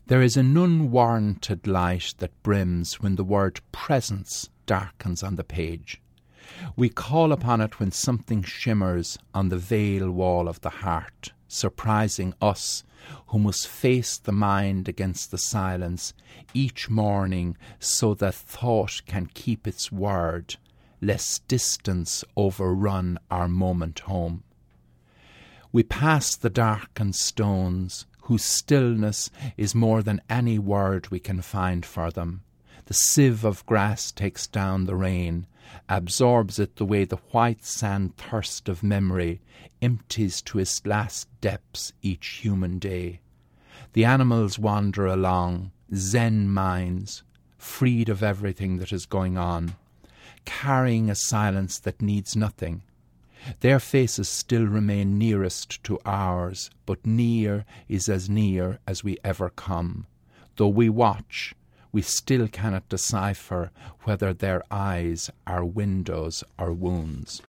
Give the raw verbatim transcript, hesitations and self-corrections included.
There is an unwarranted light that brims when the word presence darkens on the page. We call upon it when something shimmers on the veil wall of the heart, surprising us who must face the mind against the silence each morning so that thought can keep its word, lest distance overrun our moment home. We pass the darkened stones, whose stillness is more than any word we can find for them. The sieve of grass takes down the rain, absorbs it the way the white sand thirst of memory empties to its last depths each human day. The animals wander along, zen minds, freed of everything that is going on, carrying a silence that needs nothing. Their faces still remain nearest to ours, but near is as near as we ever come. Though we watch, we still cannot decipher whether their eyes are windows or wounds.